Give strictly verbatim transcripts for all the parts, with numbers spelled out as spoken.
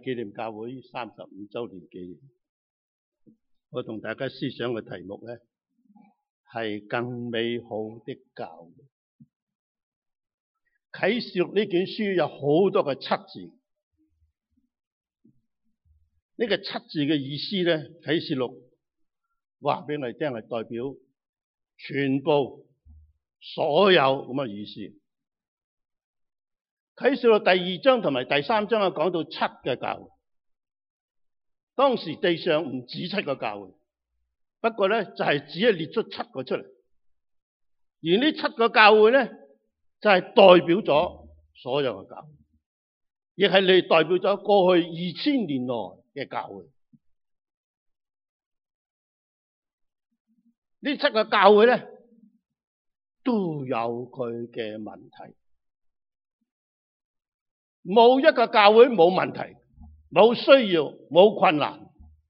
紀念教會三十五周年紀念，我同大家思想嘅題目咧係更美好的教會。啟示錄呢卷書有好多個七字，呢、這個七字嘅意思咧，啟示錄話俾我哋聽係代表全部所有咁嘅意思。啟示錄第二章同埋第三章啊，講到七嘅教會。當時地上唔止七個教會，不過咧就係只係列出七個出嚟。而呢七個教會咧，就係代表咗所有嘅教會，亦係你代表咗過去二千年來嘅教會。呢七個教會咧，都有佢嘅問題。冇一個教會冇問題，冇需要，冇困難，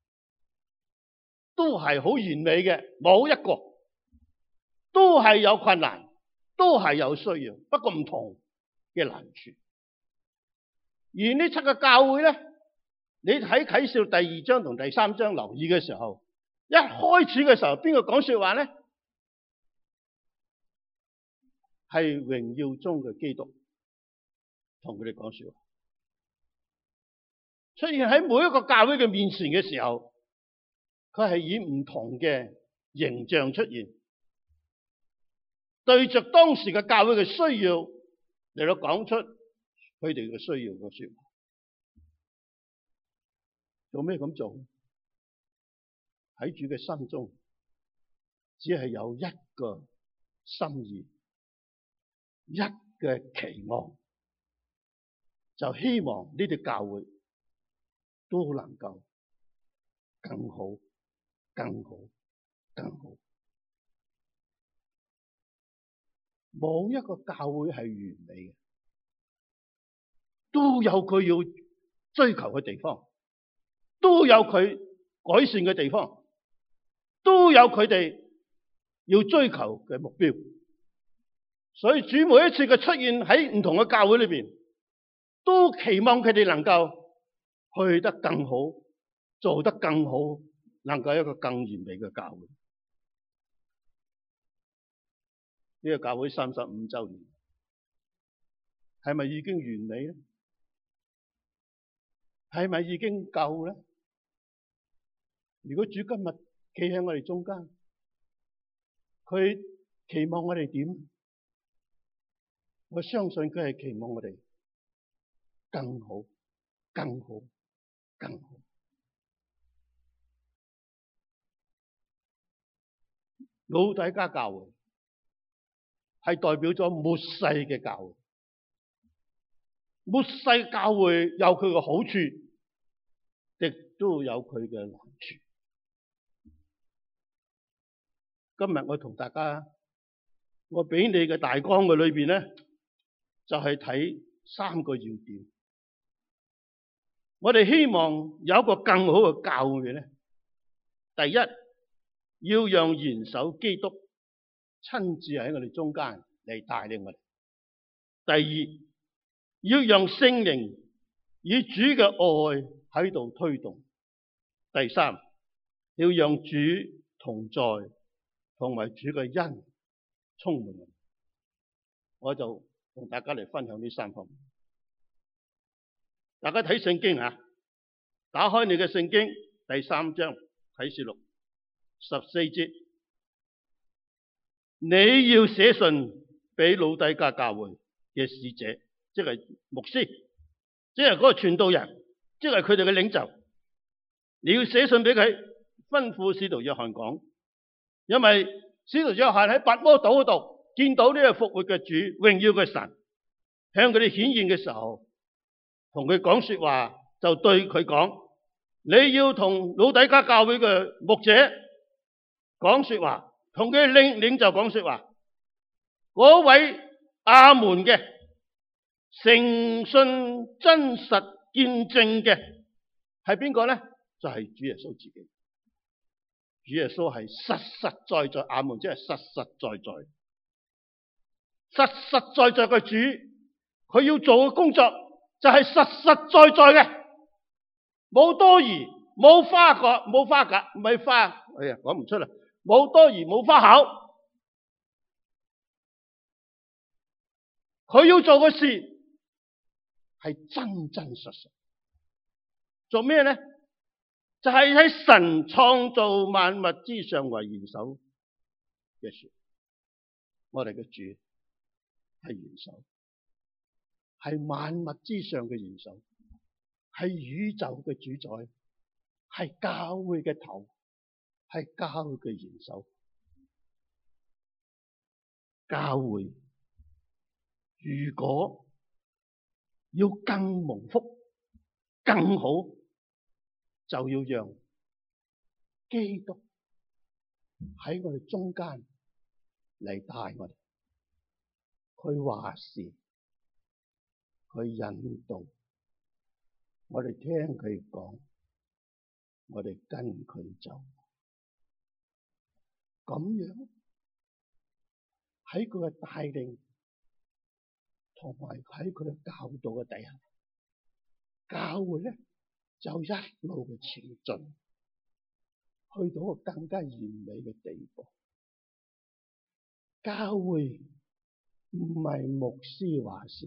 都係好完美嘅。冇一個都係有困難，都係有需要，不過唔同嘅難處。而呢七個教會咧，你喺啟示錄第二章同第三章留意嘅時候，一開始嘅時候邊個講說話咧？係榮耀中嘅基督同佢哋講說話，出現喺每一個教會嘅面前嘅時候，佢係以唔同嘅形象出現，對着當時嘅教會嘅需要嚟到講出佢哋嘅需要嘅說話。做咩咁做？喺主嘅心中，只係有一個心意，一個期望，就希望呢啲教會都能夠更好、更好、更好。冇一個教會係完美嘅，都有佢要追求嘅地方，都有佢改善嘅地方，都有佢哋要追求嘅目標。所以主每一次嘅出現喺唔同嘅教會裏邊，都期望佢哋能夠去得更好，做得更好，能夠一個更完美嘅教會。呢個教會三十五周年，係咪已經完美咧？係咪已經夠咧？如果主今日企喺我哋中間，佢期望我哋點？我相信佢係期望我哋更好、更好、更好。老底嘉教會係代表咗末世嘅教會，末世教會有佢嘅好處，亦都有佢嘅難處。今日我同大家，我俾你嘅大綱嘅裏邊咧，就係睇三個要點。我哋希望有一個更好嘅教會咧，第一，要讓元首基督親自喺我哋中間嚟帶領我哋；第二，要讓聖靈以主嘅愛喺度推動；第三，要讓主同在同埋主嘅恩充滿我哋。我就同大家嚟分享呢三方面。大家睇聖經啊，打開你嘅聖經第三章啟示錄十四節，你要寫信俾老底嘉教會嘅使者，即係牧師，即係嗰個傳道人，即係佢哋嘅領袖。你要寫信俾佢，吩咐使徒約翰講，因為使徒約翰喺拔摩島嗰度見到呢個復活嘅主，榮耀嘅神向佢哋顯現嘅時候，同佢講說話，就對佢講，你要同老底嘉教會嘅牧者講說話，同佢領領袖講說話。嗰位阿門嘅誠信真實見證嘅係邊個咧？就係、是、主耶穌自己。主耶穌係實實在在，阿門，即係實實在在，實實在在嘅主，佢要做嘅工作就係實實在在嘅。 冇多疑，冇花葛，冇花格，唔係花，哎呀，講唔出啦，冇多疑，冇花巧。佢要做嘅事係真真實實。做咩呢？就係喺神創造萬物之上為元首嘅事。我哋嘅主係元首，係萬物之上嘅元首，係宇宙嘅主宰，係教會嘅頭，係教會嘅元首。教會如果要更蒙福、更好，就要讓基督喺我哋中間嚟帶我哋，佢話事，佢引導，我哋聽佢講，我哋跟佢走，咁樣喺佢嘅帶領同埋喺佢嘅教導嘅底下，教會咧就一路嘅前進，去到一個更加完美嘅地步。教會唔係牧師話事，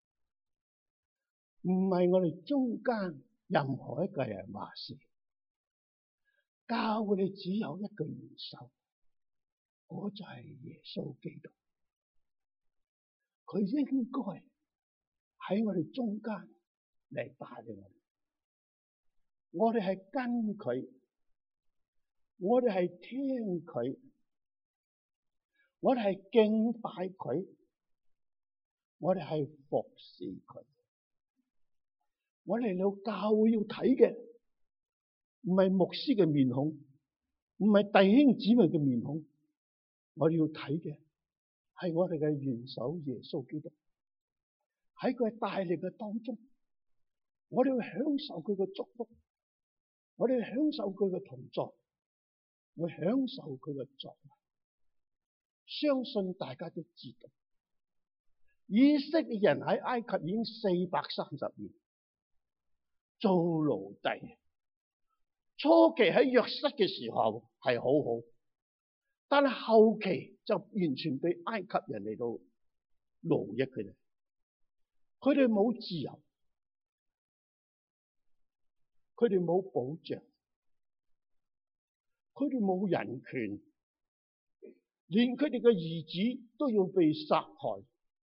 唔係我哋中間任何一個人話事。教會你只有一個元首，嗰就係耶穌基督。佢應該喺我哋中間嚟帶領我哋。我哋係跟佢，我哋係聽佢，我哋係敬拜佢，我哋係服侍佢。我哋嚟到教會要睇嘅唔係牧師嘅面孔，唔係弟兄姊妹嘅面孔，我哋要睇嘅係我哋嘅元首耶穌基督。喺佢帶領嘅當中，我哋會享受佢嘅祝福，我哋會享受佢嘅同在，會享受佢嘅作為。相信大家都知道，以色列人喺埃及已經四百三十年做奴隸。初期喺約瑟嘅時候係好好，但係後期就完全被埃及人嚟到奴役佢哋，佢哋冇自由，佢哋冇保障，佢哋冇人權，連佢哋嘅兒子都要被殺害，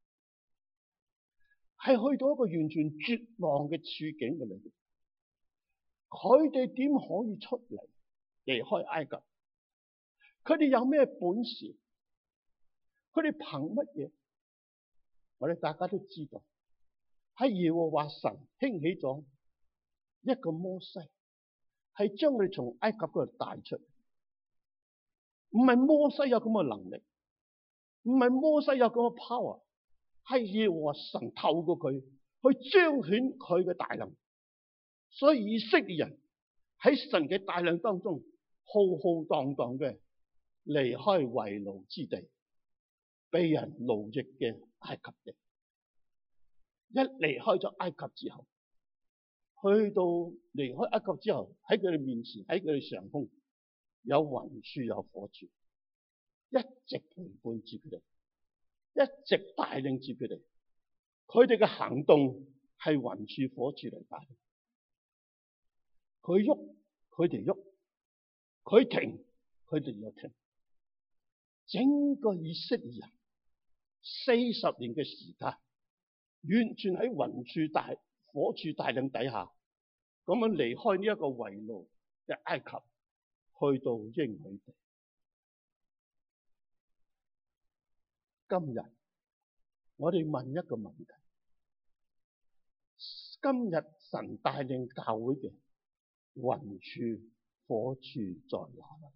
係去到一個完全絕望嘅處境嘅裏邊。佢哋點可以出嚟離開埃及？佢哋有咩本事？佢哋憑乜嘢？我哋大家都知道，喺耶和華神興起咗一個摩西，係將佢哋從埃及嗰度帶出。唔係摩西有咁嘅能力，唔係摩西有咁嘅 power， 係耶和華神透過佢去彰顯佢嘅大能。所以以色列人喺神嘅大能當中浩浩蕩蕩嘅離開為奴之地，被人奴役嘅埃及地。一離開咗埃及之後，去到離開埃及之後，喺佢哋面前，喺佢哋上空有雲柱有火柱，一直陪伴住佢哋，一直帶領住佢哋。佢哋嘅行動係雲柱火柱嚟帶領。佢喐，佢哋喐；佢停，佢哋又停。整個以色列人四十年嘅時間，完全喺雲柱大火柱帶領底下，咁樣離開呢一個為奴嘅埃及，去到應許地。今日我哋問一個問題：今日神帶領教會嘅雲柱火柱在哪裏？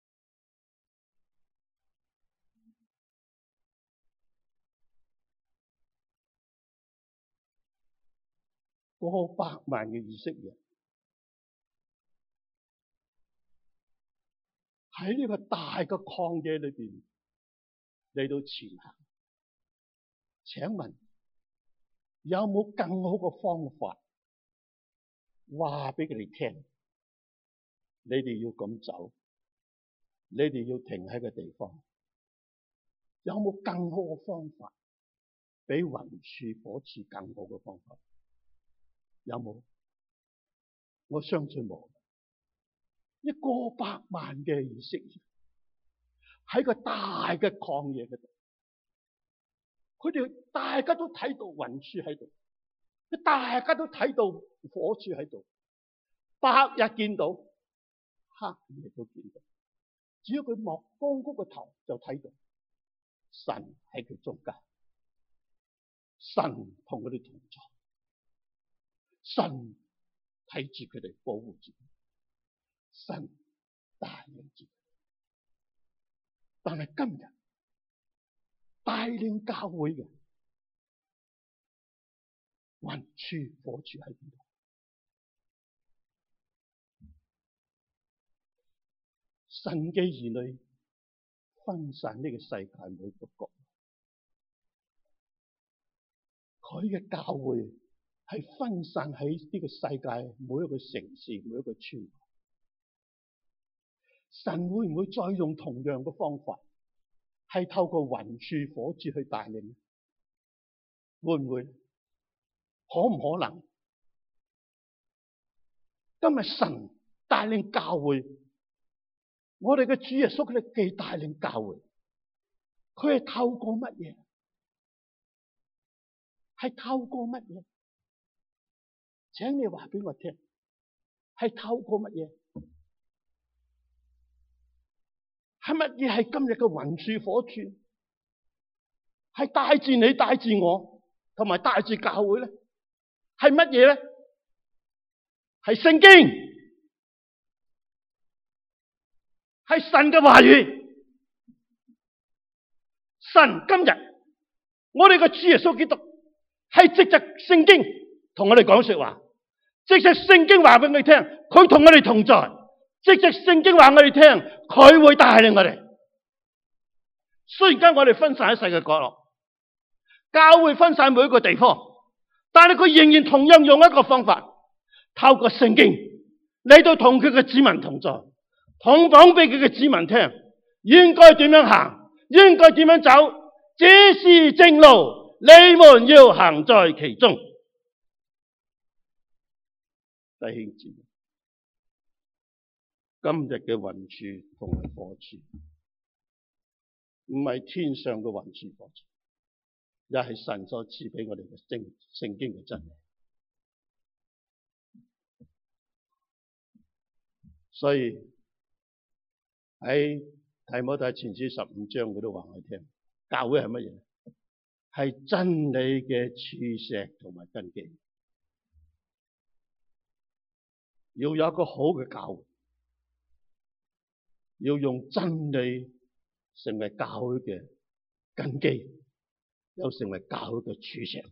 過百萬嘅以色列人喺呢個大嘅曠野裏邊嚟到前行，請問有冇更好嘅方法話俾佢哋聽，你哋要咁走，你哋要停喺個地方。有冇更好嘅方法？比雲柱火柱更好嘅方法？有冇？我相信冇。一過百萬嘅以色列喺個大嘅曠野嗰度，佢哋大家都睇到雲柱喺度，大家都睇到火柱喺度，白日見到，黑夜都見到。只要佢莫高高個頭就睇到神喺佢中間，神同佢哋同在，神睇住佢哋，保護住佢哋，神帶領住佢哋。但係今日帶領教會嘅雲柱火柱喺邊度？神嘅兒女分散呢個世界每個角落，佢嘅教會係分散喺呢個世界每一個城市、每一個村。神會唔會再用同樣嘅方法，係透過雲柱火柱去帶領？會唔會？可唔可能？今日神帶領教會，我哋嘅主耶穌佢哋既帶領教會，佢係透過乜嘢？係透過乜嘢？請你話俾我聽，係透過乜嘢？係乜嘢係今日嘅雲柱火柱？係帶住你、帶住我，同埋帶住教會咧？係乜嘢咧？係聖經，係神嘅話語。神今日，我哋嘅主耶穌基督係藉着聖經同我哋講說話，藉着聖經話俾我哋聽，佢同我哋同在。藉着聖經話我哋聽，佢會帶領我哋。雖然間我哋分散喺世界角落，教會分散每一個地方，但係佢仍然同樣用一個方法，透過聖經嚟到同佢嘅子民同在，同講俾佢嘅子民聽，應該點樣行，應該點樣走，這是正路，你們要行在其中。弟兄姊妹，今日嘅雲柱同埋火柱，唔係天上嘅雲柱火柱，也係神所賜俾我哋嘅聖聖經嘅真理。所以喺提摩太前書十五章佢都話我哋聽，教會係乜嘢？係真理嘅柱石同埋根基。要有一個好嘅教會，要用真理成為教會嘅根基，又成為教會嘅柱石。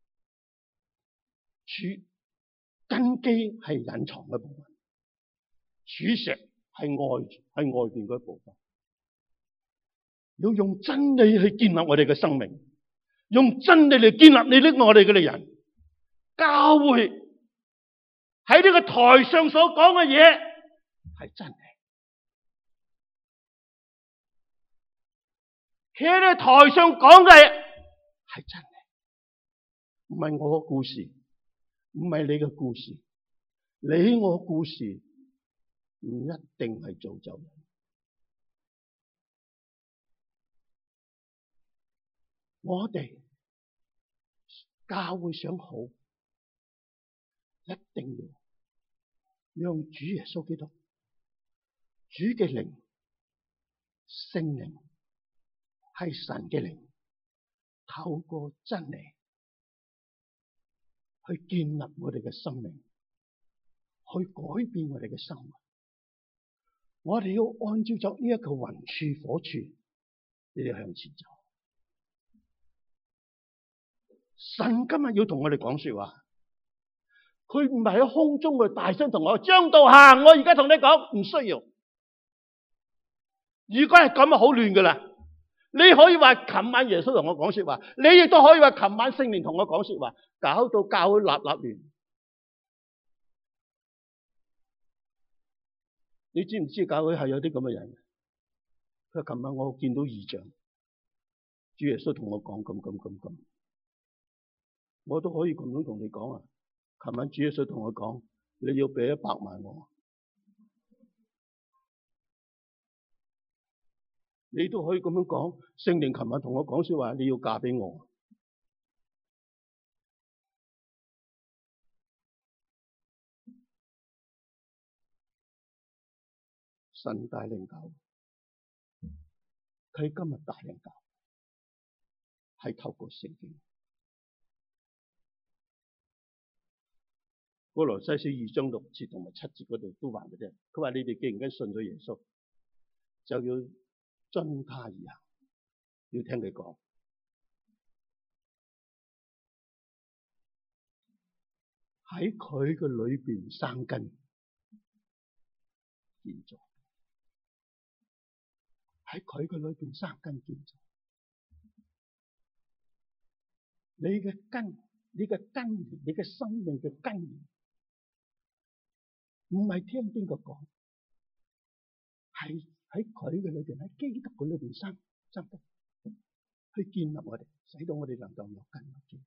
柱根基係隱藏嘅部分，柱石係外係外邊嗰一部分。要用真理去建立我哋嘅生命，用真理嚟建立你呢我哋嘅人。教會喺呢個台上所講嘅嘢係真理，企喺呢個台上講嘅係真理，唔係我嘅故事，唔係你嘅故事，你我嘅故事唔一定係造就人。我哋教會想好，一定要讓主耶穌基督、主嘅靈、聖靈係神嘅靈，透過真理去建立我哋嘅生命，去改變我哋嘅生活。我哋要按照咗呢一個雲柱火柱，你哋向前走。神今日要同我哋講說話，佢唔係喺空中去大聲同我將道行。我而家同你講，唔需要。如果係咁啊，好亂噶啦。你可以話琴晚耶穌同我講說話，你亦都可以話琴晚聖靈同我講說話，搞到教會立立亂。 你知唔知教會係有啲咁嘅人？佢話：琴晚我見到異象，主耶穌同我講咁咁咁咁，我都可以咁樣同你講啊！琴晚主耶穌同我講，你要俾一百萬我，你都可以咁樣講。聖靈琴晚同我講說話，你要嫁俾我。神帶領教，佢今日帶領教係透過聖經。歌羅西書二章六節同埋七節嗰度都話嘅啫。佢話：你哋既然跟信咗耶穌，就要遵他而行，要聽佢講。喺佢嘅裏邊生根建造，喺佢嘅裏邊生根建造。你嘅根，你嘅根源，你嘅生命嘅根源，唔係聽邊個講，係喺佢嘅裏邊，喺基督嘅裏邊生生根，去建立我哋，使到我哋能夠有根有基。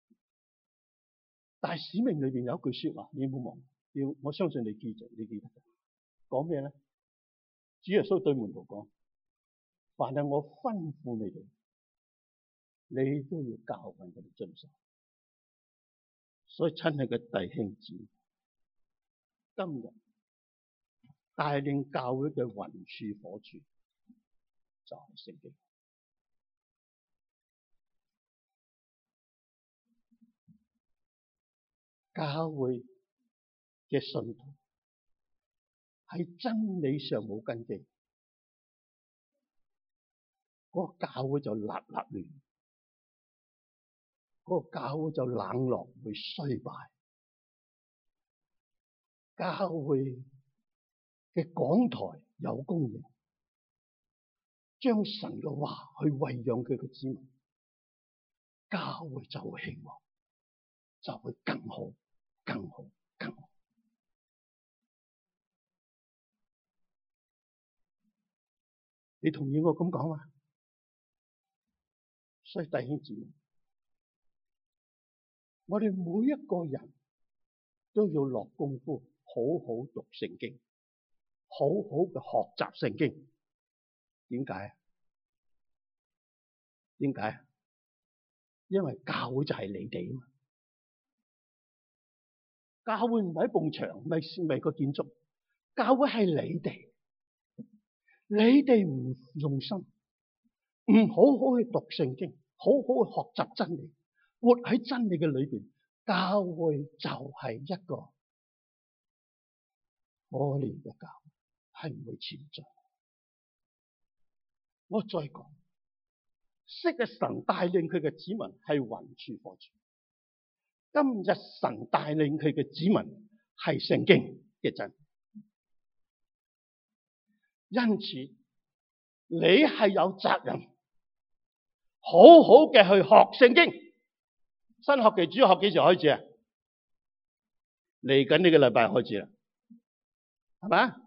但係使命裏邊有一句說話，你冇忘，要我相信你記住，你記得講咩咧？主耶穌對門徒講：凡係我吩咐你哋，你都要教訓佢哋遵守。所以親愛嘅弟兄姊妹，今日帶領教會嘅雲柱火柱就係聖經。教會嘅信徒喺真理上冇根基，嗰個教會就立立亂，嗰個教會就冷落，會衰敗。教會嘅講台有供應，將神嘅話去餵養佢嘅子民，教會就會興旺，就會更好。更好，更好。你同意我咁講嘛？所以弟兄姊妹，我哋每一個人都要落功夫，好好讀聖經，好好嘅學習聖經。點解啊？點解啊？因為教會就係你哋啊嘛。教會唔係一埲牆，唔係唔係個建築，教會係你哋，你哋唔用心，唔好好去讀聖經，好好去學習真理，活喺真理嘅裏邊，教會就係一個可憐嘅教會，係唔會前進。我再講，昔日神帶領佢嘅子民係雲柱火柱。今日神帶領佢嘅子民係聖經嘅真，因此你係有責任好好嘅去學聖經。新學期主要學幾時開始啊？嚟緊呢個禮拜開始啦，係咪？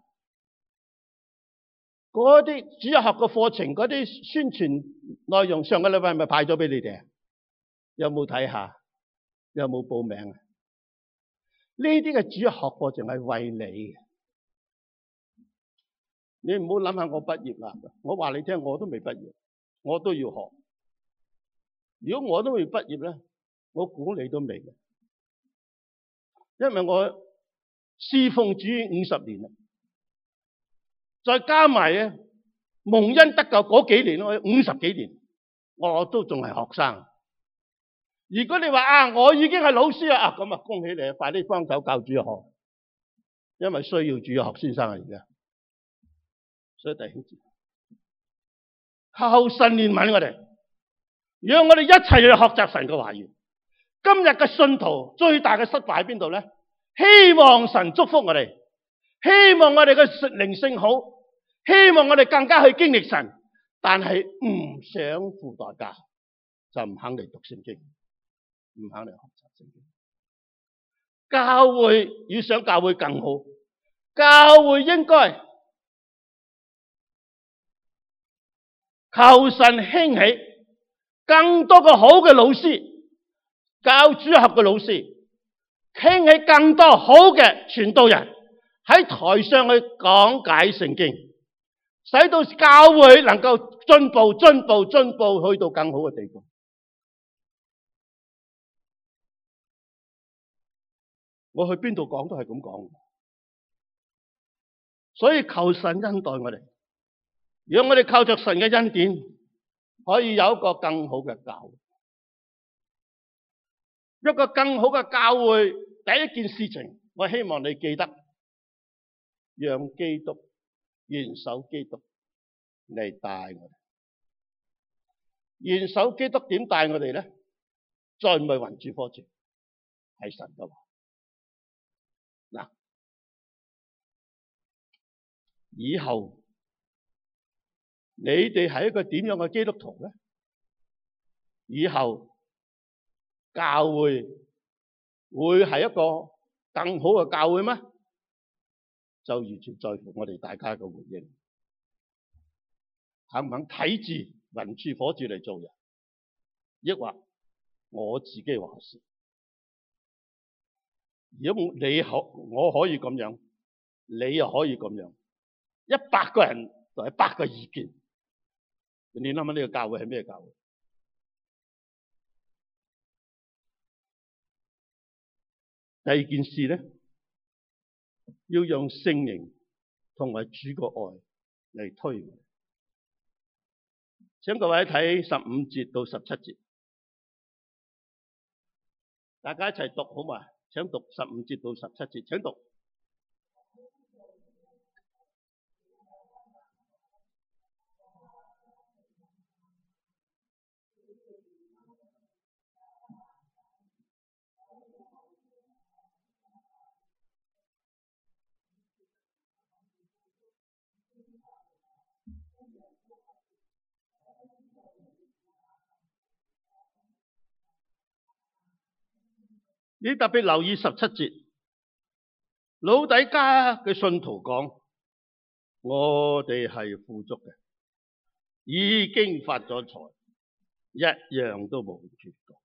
嗰啲主日學嘅課程，嗰啲宣傳內容，上個禮拜係咪派咗俾你哋啊？有冇睇下？有冇報名啊？呢啲嘅主日學課程係為你嘅，你唔好諗下我畢業啦。我話你聽，我都未畢業，我都要學。如果我都未畢業咧，我估你都未嘅，因為我侍奉主五十年啦，再加埋啊蒙恩得救嗰幾年，我五十幾年，我都仲係學生。如果你話啊，我已經係老師啦，啊咁啊，恭喜你，快啲幫手教主日學，因為需要主日學先生啊而家。所以弟兄姊妹，靠神憐憫我哋，讓我哋一齊去學習神嘅話語。今日嘅信徒最大嘅失敗喺邊度咧？希望神祝福我哋，希望我哋嘅靈性好，希望我哋更加去經歷神，但係唔想付代價，就唔肯嚟讀聖經。唔肯嚟學習聖經。教會要想教會更好，教會應該求神興起更多嘅好嘅老師，教主學嘅老師，興起更多好嘅傳道人喺台上去講解聖經，使到教會能夠進步、進步、進步，去到更好嘅地步。我去邊度講都係咁講，所以求神恩待我哋，讓我哋靠着神嘅恩典，可以有一個更好嘅教會。一個更好嘅教會，第一件事情，我希望你記得，讓基督元首基督嚟帶我哋。元首基督點帶我哋咧？再唔係雲柱火柱，係神嘅話。嗱，以後你哋係一個點樣嘅基督徒咧？以後教會會係一個更好嘅教會咩？就完全在乎我哋大家嘅回應，肯唔肯睇住雲柱火柱嚟做人，抑或我自己話事？如果你可我可以咁樣，你又可以咁樣，一百個人就係百個意見。你諗下呢個教會係咩教會？第二件事咧，要用聖靈同埋主個愛嚟推。請各位睇十五節到十七節，大家一齊讀好嘛？請讀十五節到十七節，請讀。你特別留意十七節，老底嘉嘅信徒講：我哋係富足嘅，已經發咗財，一樣都冇缺過。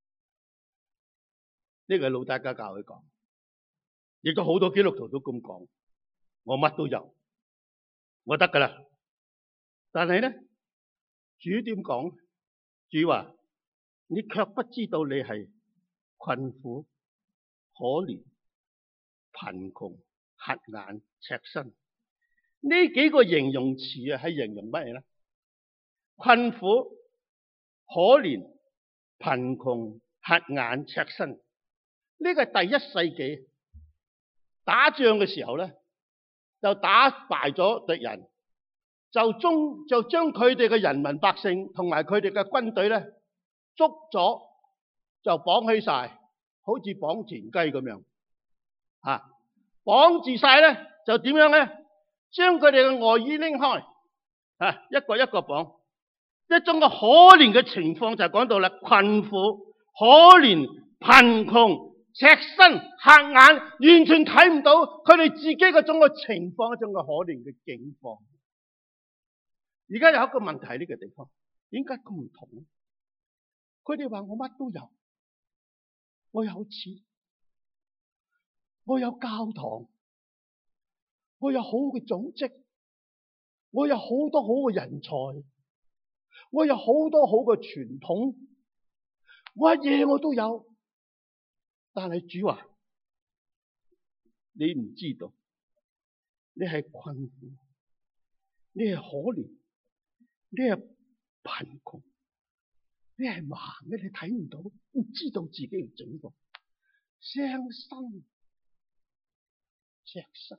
呢個係老底嘉教會講，亦都好多基督徒都咁講。我乜都有，我得噶啦。但係咧，主點講？主話：你卻不知道你係困苦、可憐、貧窮、瞎眼、赤身。呢幾個形容詞啊，係形容乜嘢咧？困苦、可憐、貧窮、瞎眼、赤身。呢個係第一世紀打仗嘅時候咧，就打敗咗敵人，就中就將佢哋嘅人民百姓同埋佢哋嘅軍隊咧捉咗，就綁起晒，好似綁田雞咁樣啊！綁住晒咧，就點樣咧？將佢哋嘅外衣拎開啊，一個一個綁。一種嘅可憐嘅情況就講到啦，困苦、可憐、貧窮、赤身、瞎眼，完全睇唔到佢哋自己嗰種嘅情況，一種嘅可憐嘅境況。而家有一個問題，呢個地方點解咁唔同？佢哋話我乜都有，我有錢，我有教堂，我有好嘅組織，我有好多好嘅人才，我有好多好嘅傳統，我乜嘢我都有。但係主話你唔知道，你係困苦，你係可憐，你係貧窮，你係盲嘅，你睇唔到，唔知道自己嘅情況，傷心赤身。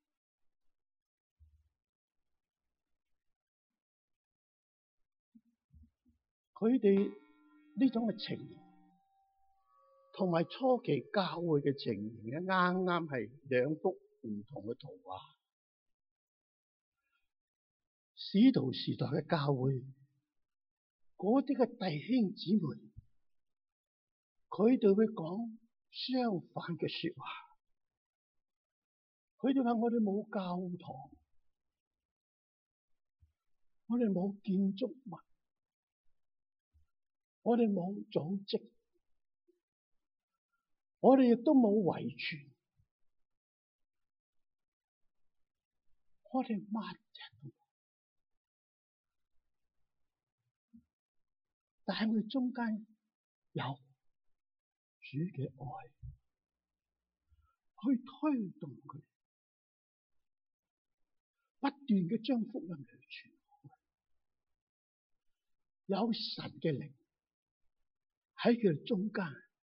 佢哋呢種嘅情形，同埋初期教會嘅情形咧，啱啱係兩幅唔同嘅圖畫。使徒時代嘅教會，嗰啲嘅弟兄姊妹，佢哋會講相反嘅說話。佢哋話我哋冇教堂， 我哋冇建築物，我哋冇組織，我哋亦都冇遺傳，我哋乜嘢都冇。但係我哋中間有主嘅愛去推動佢，不斷嘅將福音去傳。有神嘅靈喺佢哋中間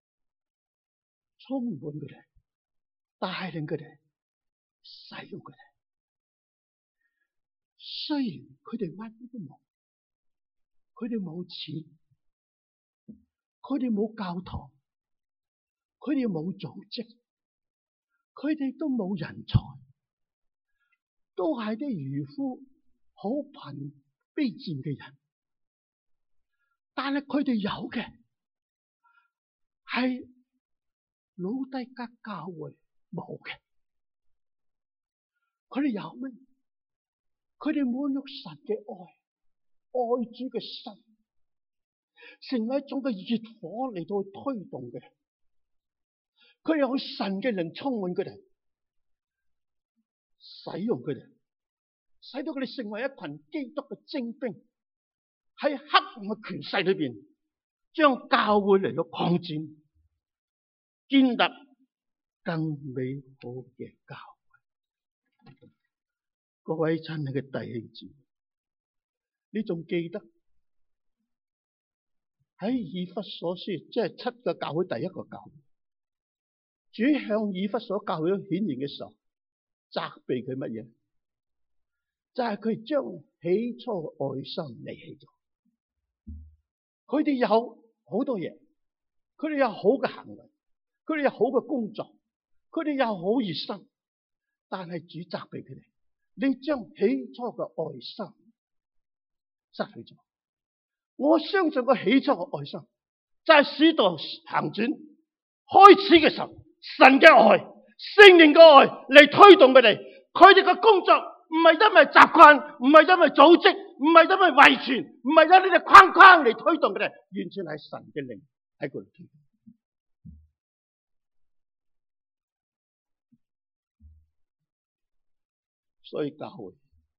充滿佢哋，帶領佢哋，使用佢哋。雖然佢哋乜都冇，佢哋冇錢，佢哋冇教堂，佢哋冇組織，佢哋都冇人才，都係啲漁夫，好貧卑賤嘅人。但係佢哋有嘅係老底嘉教會冇嘅。佢哋有乜？佢哋滿有神嘅愛，愛主嘅心，成為一種嘅熱火嚟到去推動嘅。佢哋有神嘅靈充滿佢哋，使用佢哋，使到佢哋成為一群基督嘅精兵。喺黑暗嘅權勢裏邊，將教會嚟到擴展，建立更美好嘅教會。各位親愛嘅弟兄姊妹，你仲記得喺以弗所書，即係七個教會第一個教會，主向以弗所教會顯現嘅時候，責備佢乜嘢？就係佢將起初嘅愛心離棄咗。佢哋有好多嘢，佢哋有好嘅行為，佢哋有好嘅工作，佢哋有好熱心，但係主責備佢哋，你將起初嘅愛心失去咗。我相信個起初嘅愛心就係使徒行傳開始嘅時候，神嘅愛、聖靈嘅愛嚟推動佢哋，佢哋嘅工作唔係因為習慣，唔係因為組織，唔係因為遺傳，唔係因為呢啲框框嚟推動佢哋，完全係神嘅靈喺嗰度推動。所以教會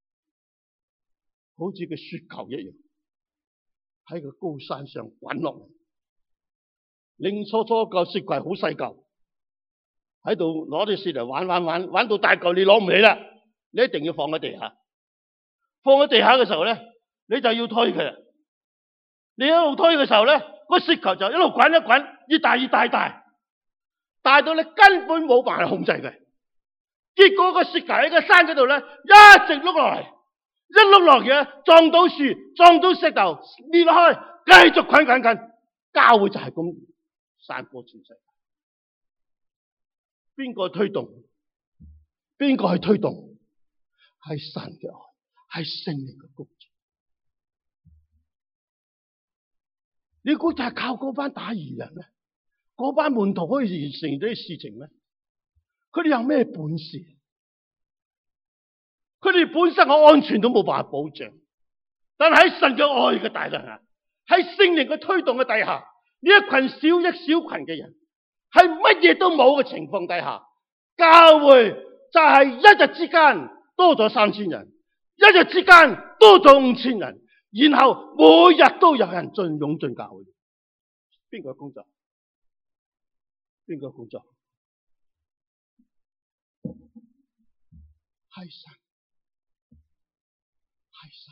好似個雪球一樣喺個高山上滾落嚟。令初初個雪櫃好細嚿，喺度攞啲雪嚟玩玩玩，玩到大嚿你攞唔起啦，你一定要放喺地下。放喺地下嘅時候咧，你就要推佢。你一路推嘅時候咧，個雪球就一路滾一滾，越大越大大，大到你根本冇辦法控制佢。結果個雪球喺個山嗰度咧，一直碌落嚟，一碌落嘅撞到樹，撞到石頭，裂開，繼續滾滾滾。教會就係咁散播全世界。邊個推動？邊個去推動？係神嘅愛，係聖靈嘅工作。你估就係靠嗰班打魚人咩？嗰班門徒可以完成呢啲事情咩？佢哋有咩本事？佢哋本身嘅安全都冇辦法保障，但係喺神嘅愛嘅大能下，喺聖靈嘅推動嘅底下，呢一群小一小群嘅人，喺乜嘢都冇嘅情況底下，教會就係一日之間多咗三千人，一日之間多咗五千人，然後每日都有人進湧進教會。邊個工作？邊個工作？係神，係神。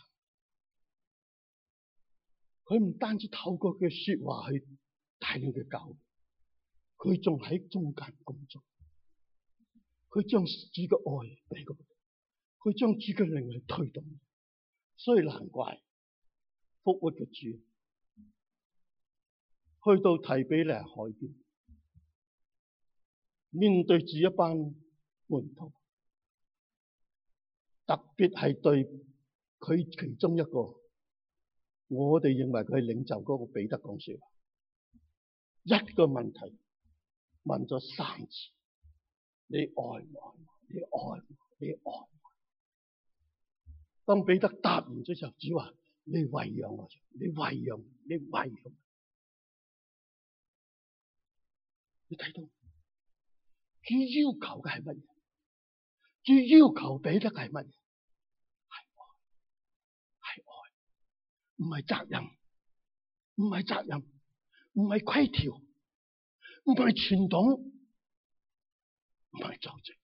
佢唔單止透過佢嘅說話去帶領佢教會，佢仲喺中間工作。佢將主嘅愛俾佢，佢將主嘅靈去推動。所以難怪復活嘅主去到提比哩海邊，面對住一班門徒，特別係對佢其中一個，我哋認為佢係領袖嗰個彼得講說話，一個問題問咗三次：你愛唔愛我？你愛唔愛我？你愛唔愛我？ 當彼得答完咗之後，主話：你餵養我，你餵養，你餵養。你睇到主要求嘅係乜嘢？主要求彼得嘅係乜嘢？係愛，係愛，唔係責任，唔係責任，唔係規條，唔係傳統，唔係組織，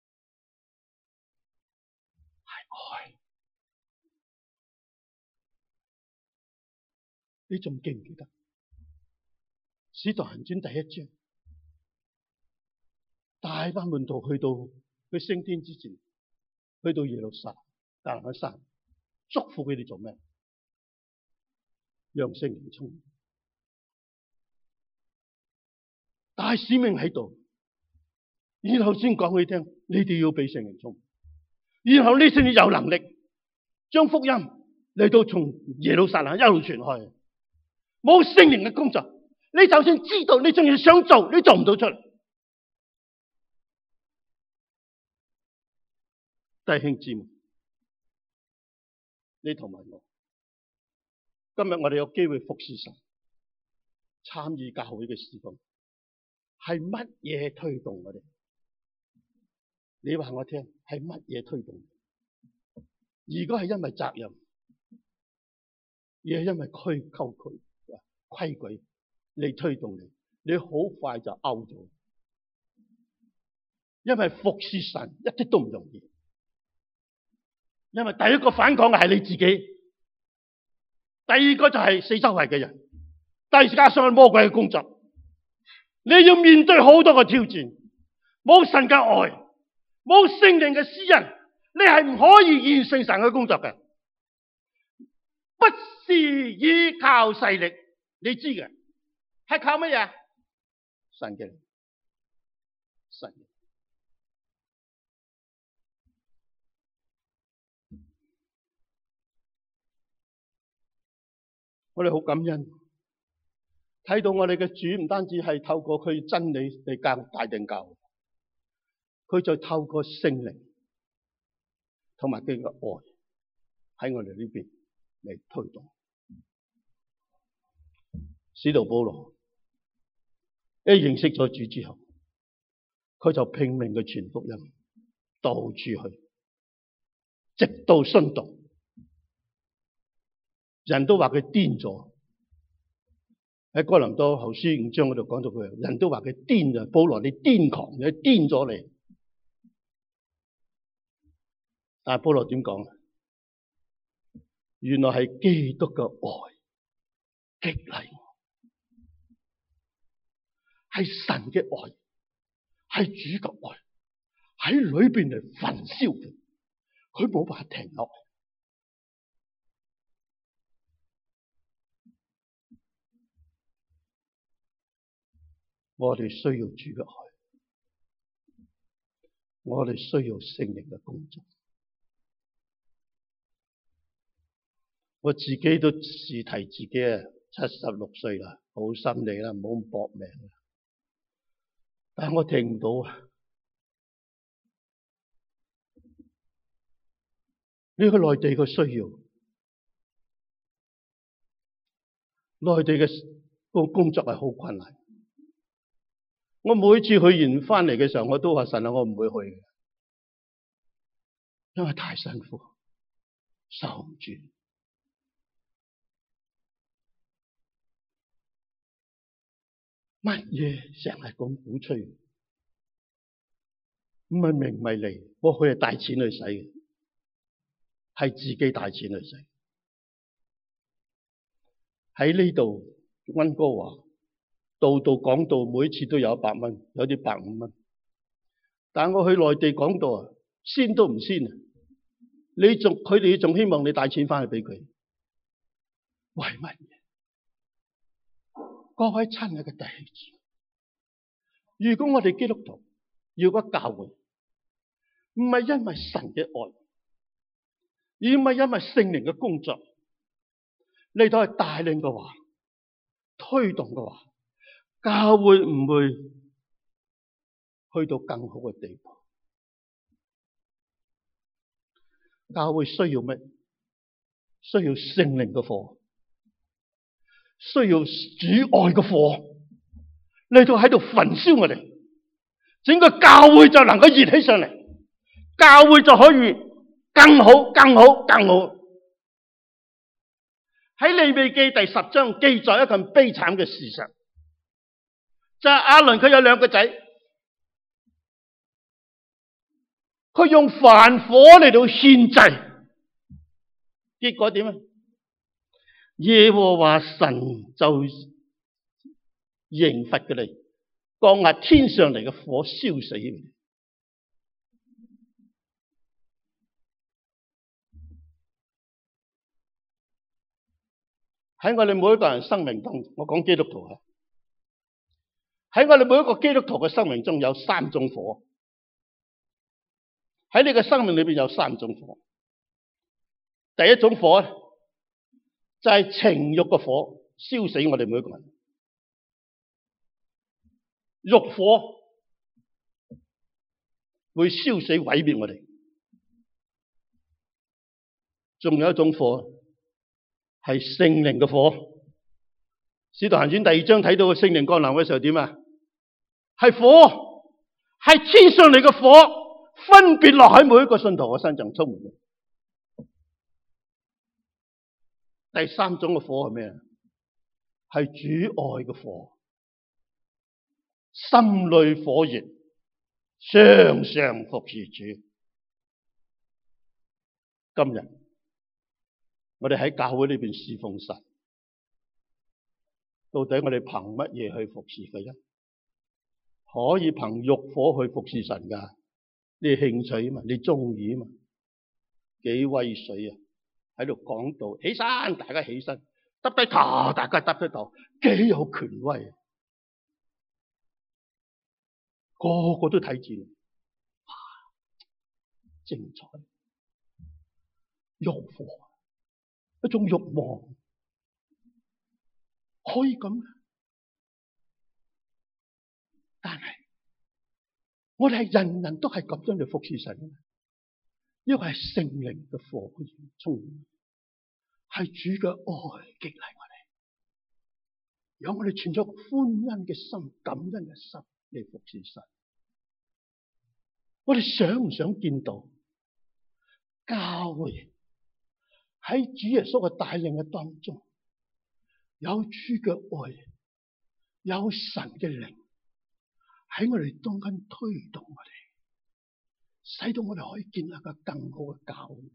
係愛。你仲記唔記得《使徒行傳》第一章？大班門徒去到佢升天之前，去到耶路撒冷橄欖山，祝福佢哋做咩？讓聖靈充滿，大使命喺度，然後先講佢聽，你哋要俾聖靈充滿，然後你先至有能力將福音嚟到從耶路撒冷一路傳開。冇聖靈嘅工作，你就算知道，你仲要想做，你做唔到出嚟。弟兄姊妹，你同埋我，今日我哋有機會服侍神，參與教會嘅事工，係乜嘢推動我哋？你話我聽，係乜嘢推動？如果係因為責任，而係因為規溝矩規矩嚟推動你，你好快就 out 咗。因為服侍神一啲都唔容易。因為第一個反抗嘅係你自己，第二個就係四周圍嘅人，第加上魔鬼嘅工作，你要面對好多個挑戰。冇神嘅愛，冇聖靈嘅施恩，你係唔可以完成神嘅工作嘅。不是依靠勢力，你知嘅，係靠乜嘢？神嘅靈，神嘅靈。我哋好感恩，睇到我哋嘅主唔單止係透過佢真理嚟教大定教，佢就透過聖靈同埋佢嘅愛喺我哋呢邊嚟推動。使徒保羅一認識咗主之後，佢就拼命嘅傳福音，到處去，直到殉道。人都話佢癲咗，喺哥林多後書五章嗰度講到佢，人都話佢癲啊！保羅你癲狂，你癲咗你。但係保羅點講？原來係基督嘅愛激勵我，係神嘅愛，係主嘅愛喺裏邊嚟焚燒佢，佢冇辦法停落。我哋需要主嘅愛，我哋需要聖靈嘅工作。我自己都自提自己啊，七十六歲啦，好心理啦，唔好咁搏命啦。但係我聽唔到啊！呢個內地嘅需要，內地嘅個工作係好困難。我每次去完翻嚟嘅時候，我都話神啊，我唔會去嘅，因為太辛苦，受唔住。乜嘢成日咁鼓吹？唔係名唔係利，我去係帶錢去使嘅，係自己帶錢去使。喺呢度溫哥華。度度講道，每次都有一百蚊，有啲百五蚊。但我去內地講道啊，先都唔先啊！你仲佢哋仲希望你帶錢翻去俾佢，為乜嘢？各位親愛嘅弟兄姊妹，如果我哋基督徒要個教會，唔係因為神嘅愛，而唔係因為聖靈嘅工作嚟到係帶領嘅話，推動嘅話，教會唔會去到更好嘅地步。 教會需要咩？需要聖靈嘅火，需要主愛嘅火嚟到喺度焚燒我哋，整個教會就能夠熱起上嚟，教會就可以更好、更好、更好。喺利未記第十章記載一個悲慘嘅事實，就係亞倫佢有兩個仔，佢用凡火嚟到獻祭。結果點啊？耶和華神就刑罰佢哋，降下天上嚟嘅火燒死佢哋。喺我哋每一個人生命中，我講基督徒啊，喺我哋每一個基督徒嘅生命中有三種火，喺你嘅生命裏邊有三種火。第一種火就係情慾嘅火，燒死我哋每一個人。慾火會燒死毀滅我哋。仲有一種火係聖靈嘅火。使徒行傳第二章睇到個聖靈降臨嘅時候點啊？係火，係天上嚟嘅火，分別落喺每一個信徒嘅身上充滿嘅。第三種嘅火係咩啊？係主愛嘅火，心裏火熱，常常服侍主。今日我哋喺教會裏邊侍奉神，到底我哋憑乜嘢去服侍佢啫？可以憑慾火去服侍神噶？你興趣啊嘛，你中意啊嘛，幾威水啊！喺度講道，起身，大家起身，耷低頭，大家耷低頭，幾有權威啊！個個都睇住，哇，精彩！慾火，一種慾望，可以咁，但係我哋係人人都係咁樣嚟服侍神。呢個係聖靈嘅火充滿，係主嘅愛激勵我哋，讓我哋存着歡欣嘅心、感恩嘅心嚟服侍神。我哋想唔想見到教會喺主耶穌嘅帶領嘅當中，有主嘅愛，有神嘅靈喺我哋當中推動我哋，使到我哋可以建立個更好嘅教會。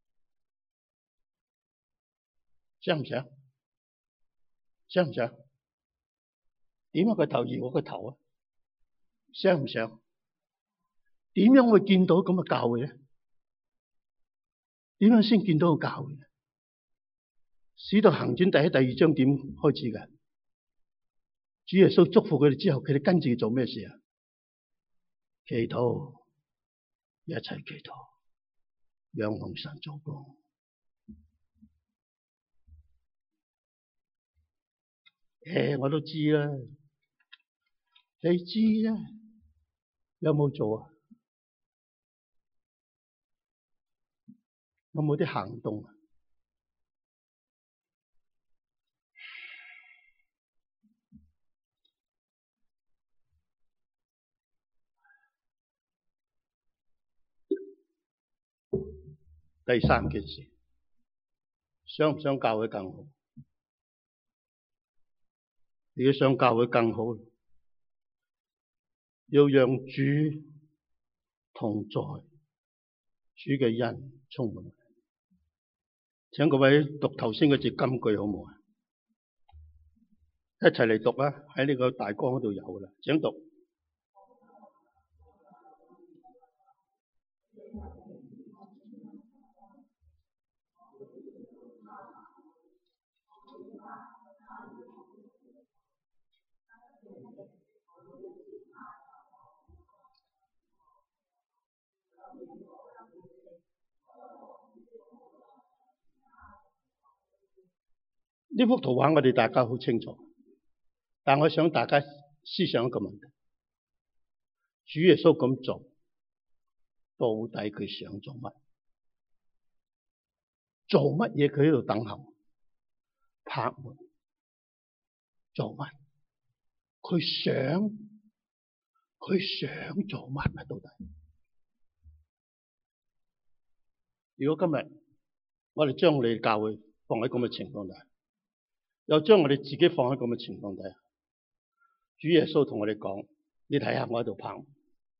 想唔想？想唔想？點樣個頭搖我個頭啊？想唔想？點樣會見到咁嘅教會咧？點樣先見到個教會咧？使徒行傳第一、第二章點開始嘅？主耶穌祝福佢哋之後，佢哋跟住做咩事啊？祈禱。一齊祈禱，仰望神做工。誒，我都知啦，你知啊？有冇做啊？有冇啲行動啊？第三件事，想唔想教會更好？如果想教會更好，要讓主同在，主嘅恩充滿。請各位讀頭先嗰節金句好唔好啊？一齊嚟讀啊！喺呢個大綱嗰度有噶啦，請讀。呢幅圖畫我哋大家好清楚，但我想大家思想一個問題：主耶穌咁做，到底佢想做乜？ 做乜嘢佢喺度等候？拍門。做乜？佢想，佢想做乜啊？到底？如果今日我哋將我哋教會放喺咁嘅情況底下，又將我哋自己放喺咁嘅情況底下，主耶穌同我哋講：你睇下我喺度拍門，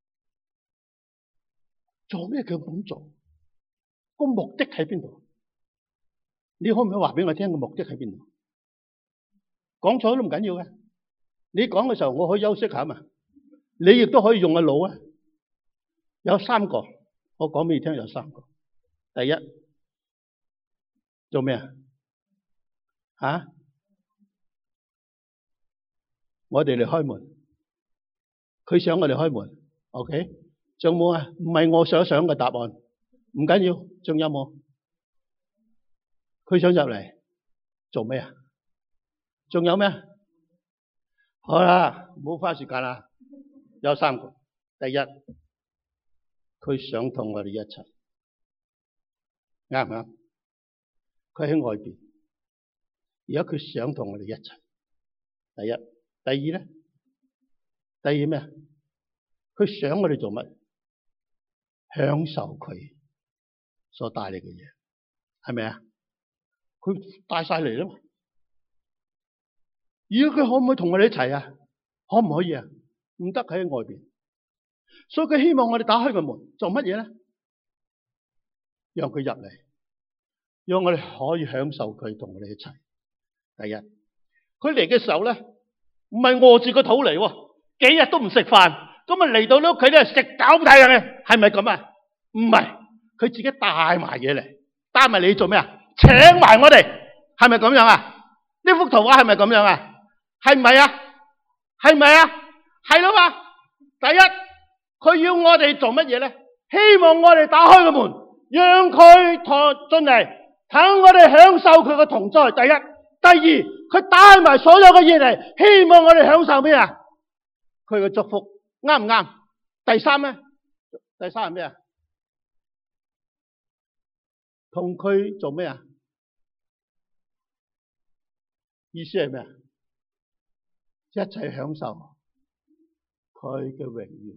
做咩佢咁做？個目的喺邊度？你可唔可以話俾我聽個目的喺邊度？講錯都唔緊要嘅，你講嘅時候我可以休息下嘛。你亦都可以用個腦啊。有三個，我講俾你聽，有三個。第一，做咩啊？吓？我哋嚟開門，佢想我哋開門 ，OK？ 仲有冇啊？唔係我想想嘅答案，唔緊要。仲有冇？佢想入嚟做咩啊？仲有咩？好啦，唔好花時間啦。有三個。第一，佢想同我哋一齊，啱唔啱？佢喺外邊，而家佢想同我哋一齊。第一，第二咧？第二咩啊？佢想我哋做乜？享受佢所帶嚟嘅嘢，係咪啊？佢帶晒嚟啦嘛。而家佢可唔可以同我哋一齊啊？可唔可以啊？唔得，喺外邊。所以佢希望我哋打開個門，做乜嘢咧？讓佢入嚟，讓我哋可以享受佢同我哋一齊。第一，佢嚟嘅時候咧，唔係餓住個肚嚟喎，幾日都唔食飯，咁啊嚟到呢屋企咧食狗睇嘅，係咪咁啊？唔係，佢自己帶埋嘢嚟，帶埋你做咩啊？請埋我哋，係咪咁樣啊？呢幅圖畫係咪咁樣啊？係咪啊？係咪啊？係啦嘛。第一，佢要我哋做乜嘢咧？希望我哋打開個門，讓佢同進嚟，等我哋享受佢嘅同在。第一，第二，佢帶埋所有嘅嘢嚟，希望我哋享受咩啊？佢嘅祝福，啱唔啱？第三咧？第三係咩啊？同佢做咩啊？意思係咩啊？一齊享受佢嘅榮耀。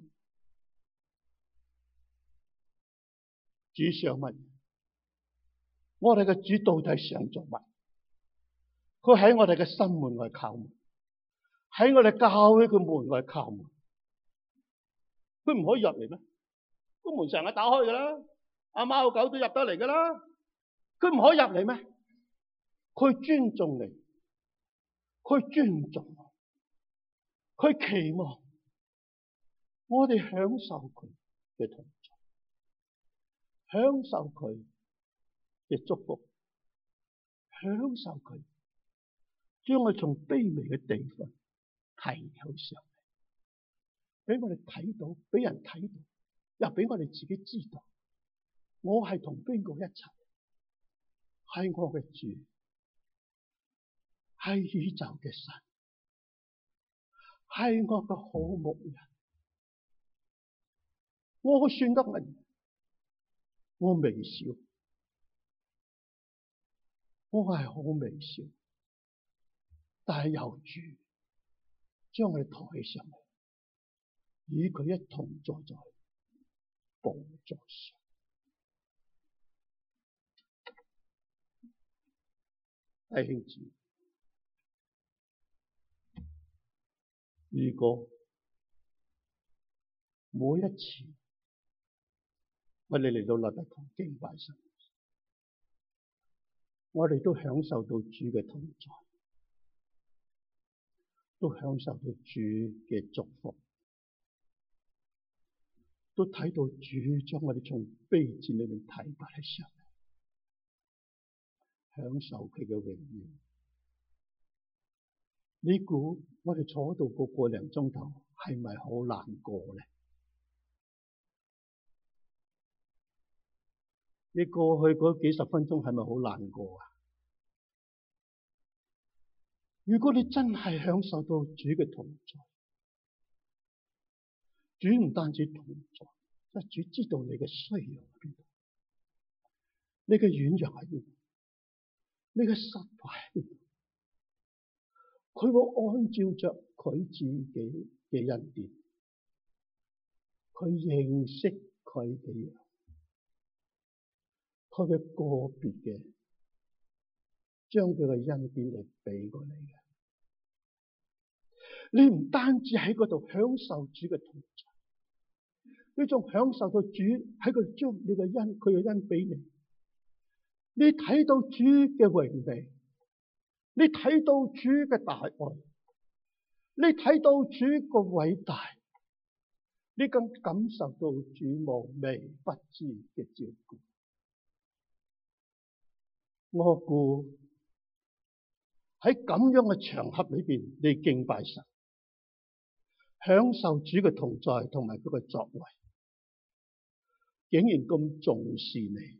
主想乜？我哋嘅主到底想做乜？佢喺我哋嘅心門外叩門，喺我哋教會嘅門外叩門。佢唔可以入嚟咩？個門成日打開噶啦，阿貓狗都入得嚟噶啦。佢唔可以入嚟咩？佢尊重你，佢尊重我，佢期望我哋享受佢嘅同在，享受佢嘅祝福，享受佢將我從卑微嘅地方提起上嚟，俾我哋睇到，俾人睇到，又俾我哋自己知道，我係同邊個一齊，係我嘅主，係宇宙嘅神，係我嘅好牧人。我算得乜？我微小，我係好微小，但係有主將我哋抬起上嚟，與佢一同坐在寶座上。弟兄姊妹，如果每一次我哋嚟到立德堂敬拜神，我哋都享受到主嘅同在，都享受到主嘅祝福，都睇到主將我哋從卑賤裏面提拔起上嚟，享受佢嘅榮耀。你估我哋坐喺度個個零鐘頭係咪好難過咧？你過去嗰幾十分鐘係咪好難過啊？如果你真係享受到主嘅同在，主唔單止同在，主知道你嘅需要喺邊度，你嘅軟弱喺邊度， 你嘅實惠，佢會按照着佢自己嘅恩典，佢認識佢嘅人，佢嘅個別嘅，將佢嘅恩典嚟俾過你嘅。你唔單止喺嗰度享受主嘅同在，你仲享受到主喺度將你嘅恩，佢嘅恩俾你。你睇到主嘅榮美，你睇到主嘅大愛，你睇到主個偉大，你更感受到主無微不至嘅照顧。我估喺咁樣嘅場合裏邊，你敬拜神，享受主嘅同在同埋佢嘅作為，竟然咁重視你。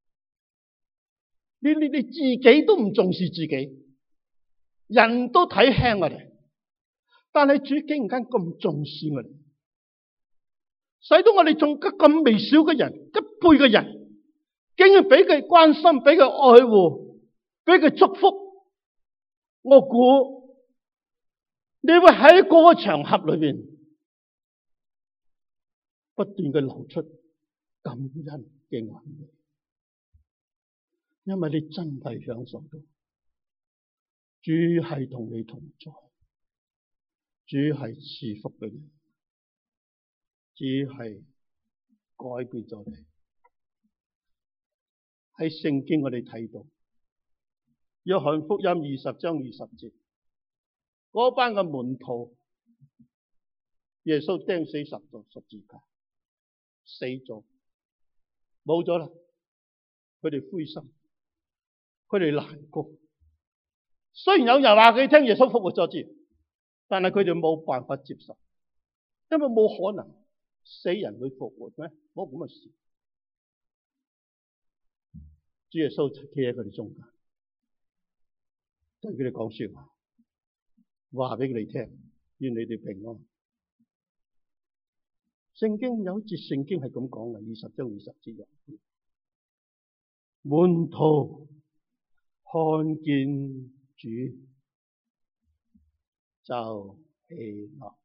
你你你自己都唔重視自己，人都睇輕我哋，但係主竟然間咁重視我哋，使到我哋仲咁微小嘅人，一輩嘅人，竟然俾佢關心，俾佢愛護，俾佢祝福。我估你會喺嗰個場合裏邊不斷嘅流出感恩嘅眼淚。因為你真係享受到主係同你同在，主係賜福俾你，主係改變咗你。喺聖經我哋睇到約翰福音二十章二十節，嗰班嘅門徒，耶穌釘死十座十字架，死咗，冇咗啦，佢哋灰心。佢哋難過，雖然有人話佢聽耶穌復活咗之，但係佢哋冇辦法接受，因為冇可能死人會復活咩？冇咁嘅事。主耶穌企喺佢哋中間，對佢哋講說話，話俾佢哋聽，願你哋平安。聖經有一節聖經係咁講嘅，二十章二十節，門徒看見主就喜樂。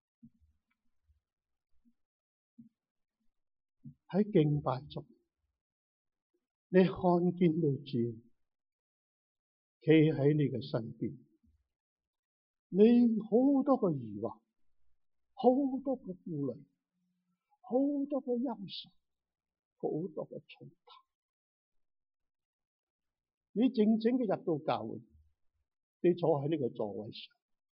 喺敬拜中，你看見到主企喺你嘅身邊，你好多個疑惑，好多個顧慮，好多個憂愁，好多個重擔。你靜靜嘅入到教會，你坐喺呢個座位上，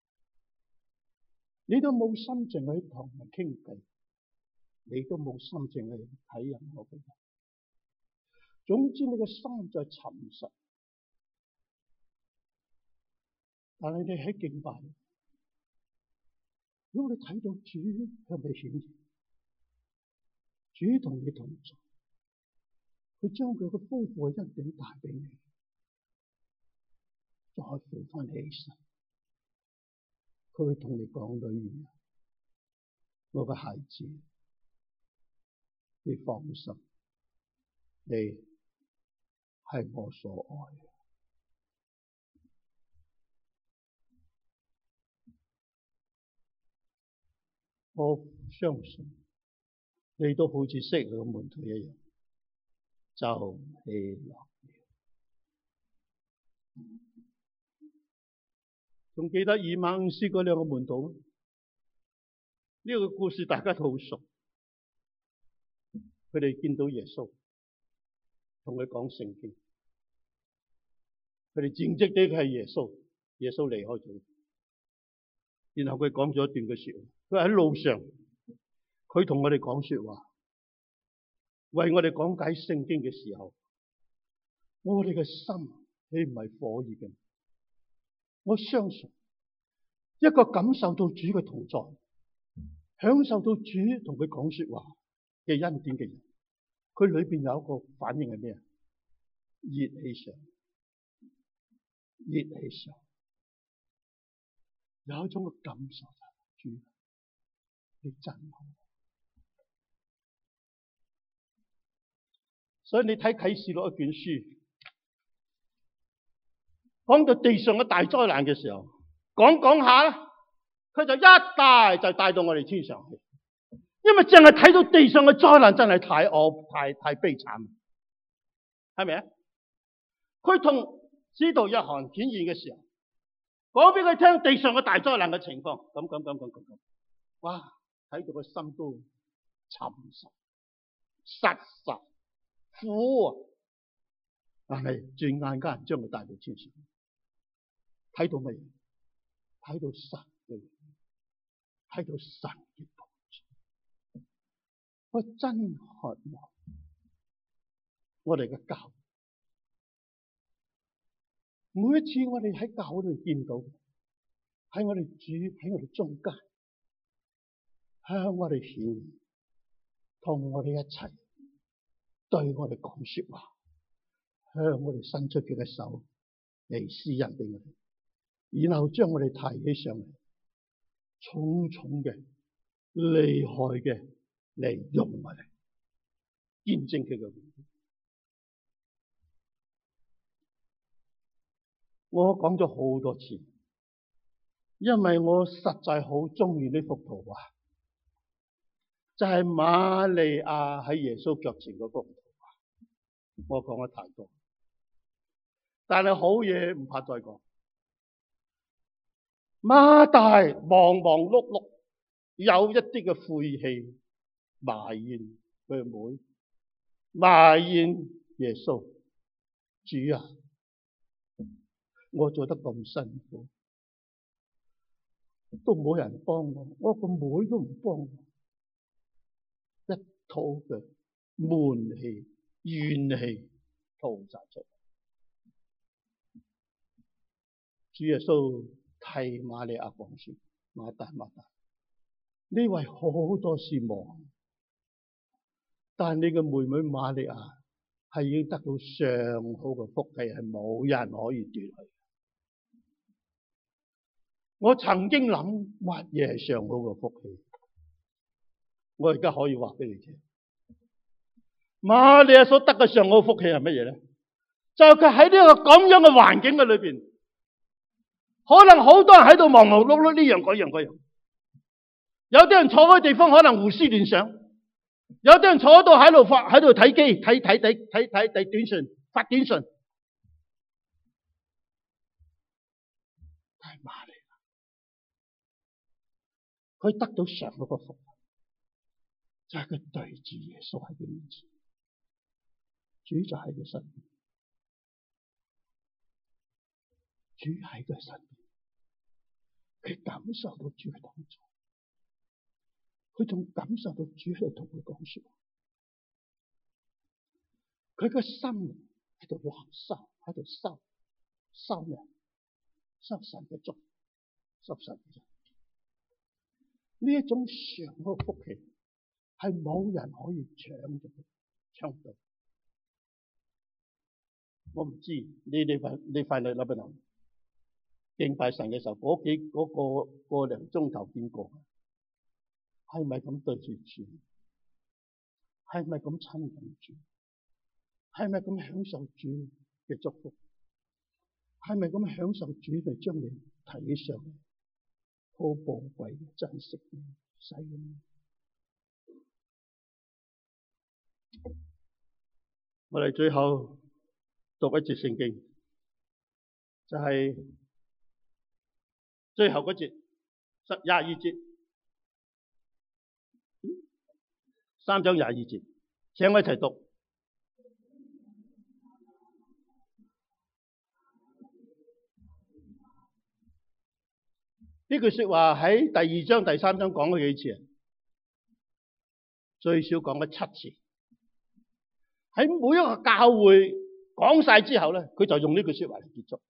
你都冇心情去同人傾偈，你都冇心情去睇任何嘅人。總之你嘅心在沉實，但係你喺敬拜，如果你睇到主向你顯現，主同你同在，佢將佢嘅豐富嘅恩典帶俾你。再扶翻起身，佢會同你講女兒，我嘅孩子，你放心，你係我所愛嘅。我相信你都好似昔日嘅門徒一樣，就喜樂。仲記得以馬忤斯嗰兩個門徒？呢個故事大家都好熟。佢哋見到耶穌，同佢講聖經。佢哋認識啲係耶穌，耶穌離開咗。然後佢講咗一段嘅說話。佢話喺路上，佢同我哋講說話，為我哋講解聖經嘅時候，我哋嘅心豈唔係火熱嘅？我相信一個感受到主嘅同在，享受到主同佢講說話嘅恩典嘅人，佢裏邊有一個反應係咩啊？熱起上，熱起上，有一種嘅感受，主你真好。所以你睇啟示錄一卷書， 講到地上嘅大災難嘅時候，講講下咧，佢就一帶就帶到我哋天上去。因為淨係睇到地上嘅災難真係太惡、太太悲慘，係咪啊？佢同使徒約翰顯現嘅時候，講俾佢聽地上嘅大災難嘅情況，咁咁咁咁咁咁，哇！睇到個心都沉實、實實苦啊！但係轉眼間將佢帶到天上，睇到乜嘢？睇到神嘅，睇到神嘅幫助。我真渴望我哋嘅教，每一次我哋喺教會度見到，喺我哋主喺我哋中間，向我哋顯現，同我哋一齊對我哋講說話，向我哋伸出佢嘅手嚟施恩俾我哋，然後將我哋提起上嚟，重重嘅、厲害嘅嚟用我哋，見證佢嘅榮耀。我講咗好多次，因為我實在好中意呢幅圖畫，就係瑪利亞喺耶穌腳前嗰幅圖畫。我講得太多，但係好嘢唔怕再講。馬大忙忙碌碌，有一啲嘅晦氣，埋怨佢妹，埋怨耶穌。主啊，我做得咁辛苦，都冇人幫我，我個妹都唔幫我，一套嘅悶氣、怨氣吐晒出嚟。主耶穌替瑪利亞講說：馬大馬大，呢位好多事忙，但你嘅妹妹瑪利亞係已經得到上好嘅福氣，係冇人可以奪去。我曾經諗乜嘢係上好嘅福氣，我而家可以話俾你聽，瑪利亞所得嘅上好福氣係乜嘢咧？就係佢喺呢個咁樣嘅環境嘅裏邊，可能好多人喺度忙忙碌碌呢樣嗰樣嗰樣，有啲人坐喺地方可能胡思亂想，有啲人坐喺度喺度發喺度睇機睇睇睇睇睇睇短信發短信，但係瑪利亞佢得到上嗰個福，就係佢對住耶穌喺佢面前，主就喺佢身邊，主喺佢身邊，佢感受到主嘅同在，佢仲感受到主喺度同佢講說話，佢個心喺度難受，喺度收收咩？收神嘅足，收神嘅足。呢一種上好福氣係冇人可以搶到，搶到。我唔知你你快你快樂諗唔諗？敬拜神嘅時候，嗰幾嗰個個零鐘頭見過，係咪咁對住主？係咪咁親近主？係咪咁享受主嘅祝福？係咪咁享受主嚟將你提起上嚟？好寶貴嘅珍惜嘅使用。我哋最後讀一節聖經，就係、是、最後嗰節十廿二節，三章廿二節，請我一齊讀。呢句說話喺第二章、第三章講咗幾次啊？最少講咗七次。喺每一個教會講晒之後咧，佢就用呢句說話嚟結束。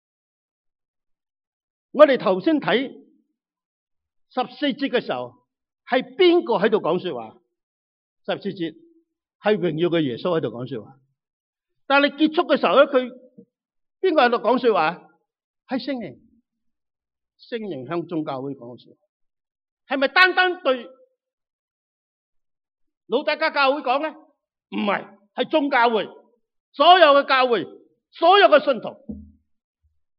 我哋頭先睇十四節嘅時候，係邊個喺度講說話？十四節係榮耀嘅耶穌喺度講說話。但係結束嘅時候咧，佢邊個喺度講說話？係聖靈。聖靈向眾教會講嘅說話，係咪單單對老底嘉教會講咧？唔係，係眾教會，所有嘅教會，所有嘅信徒。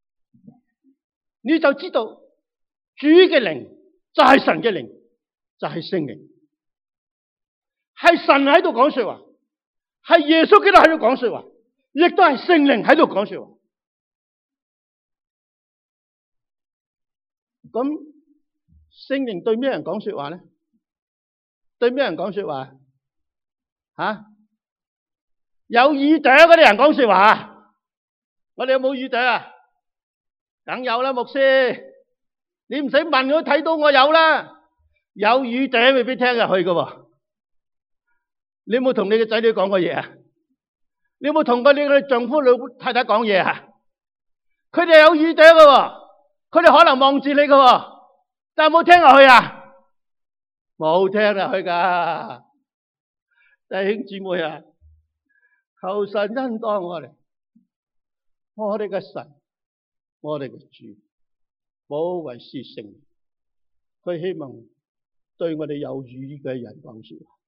你就知道主嘅靈就係神嘅靈，就係聖靈，係神喺度講說話，係耶穌基督喺度講說話，亦都係聖靈喺度講說話。咁聖靈對咩人講說話咧？對咩人講說話？吓、啊？有耳朵嗰啲人講說話。我哋有冇耳朵啊？梗有啦，牧師。你唔使問我，睇到我有啦。有耳朵未必聽入去噶。你有冇同你嘅仔女講過嘢啊？你有冇同過你嘅丈夫老太太講嘢啊？佢哋有耳朵噶。佢哋可能望住你噶，但係冇聽落去啊，冇聽落去噶。弟兄姊妹啊，求神恩待我哋，我哋嘅神，我哋嘅主，保惠師聖靈，佢希望對我哋有語嘅人講說話。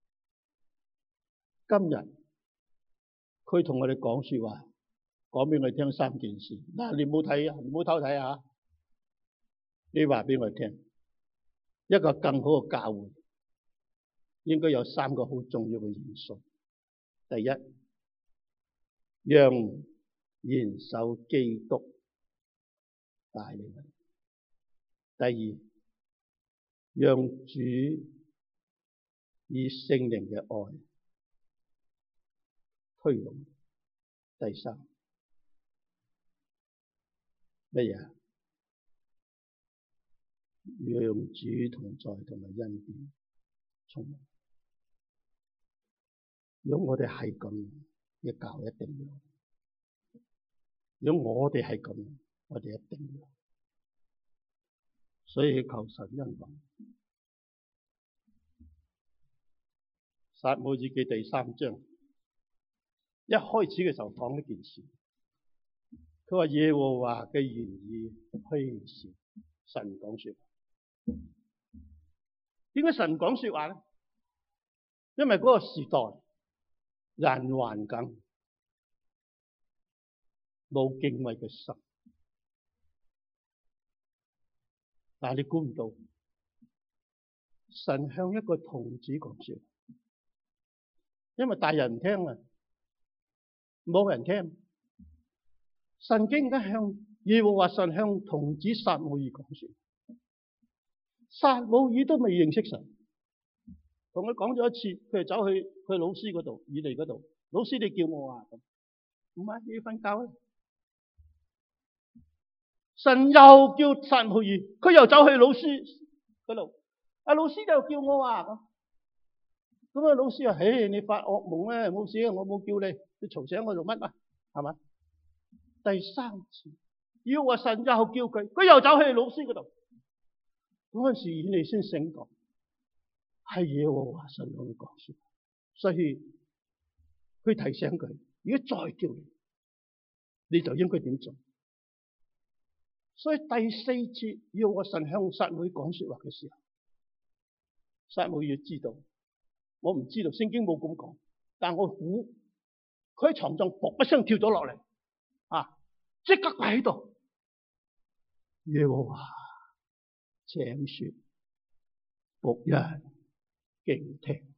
今日佢同我哋講說話，講俾我哋聽三件事。嗱，你唔好睇啊，唔好偷睇啊！你話俾我哋聽，一個更好嘅教會應該有三個好重要嘅元素。第一，讓元首基督帶領我哋；第二，讓主以聖靈嘅愛推動；第三，乜嘢？讓主同在同埋恩典充滿。如果我哋係咁嘅教，一定要；如果我哋係咁，我哋一定要。所以求神恩惠。撒母耳記第三章一開始嘅時候講一件事，佢話耶和華嘅言語虛是神講說話。點解神講說話咧？因為嗰個時代人環境冇敬畏嘅心，但係你估唔到，神向一個童子講說話，因為大人唔聽啊，冇人聽。神竟然向耶和華神向童子撒母耳講說話。撒母耳都未認識神，同佢講咗一次，佢就走去佢老師嗰度，以利嗰度。老師，你叫我啊？唔係，你要瞓覺啊！神又叫撒母耳，佢又走去老師嗰度。阿老師就叫我啊！咁咁啊，老師啊，唉，你發惡夢咧，冇事啊，我冇叫你，你嘈醒我做乜啊？係嘛？第三次，要話神又叫佢，佢又走去老師嗰度。嗰陣時以利先醒覺，係耶和華神同佢講說，所以佢提醒佢，如果再叫你，你就應該點做。所以第四次要我神向撒母耳講說話嘅時候，撒母耳知道，我唔知道，聖經冇咁講，但我估佢喺床上噗一聲跳咗落嚟，啊，即刻跪喺度，耶和華，請說，僕人敬聽。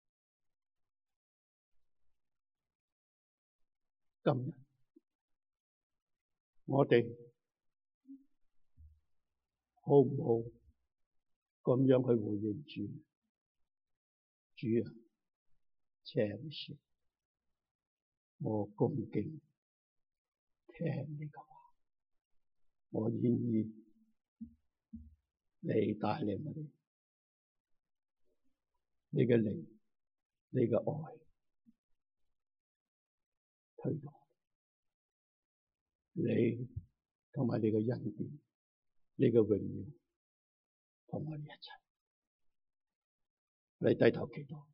今日我哋好唔好咁樣去回應主？主啊，請說，我恭敬聽你嘅話，我願意你帶領我哋，你嘅靈，你嘅愛推動你，同埋你嘅恩典，你嘅榮耀同我哋一齊，你低頭祈禱。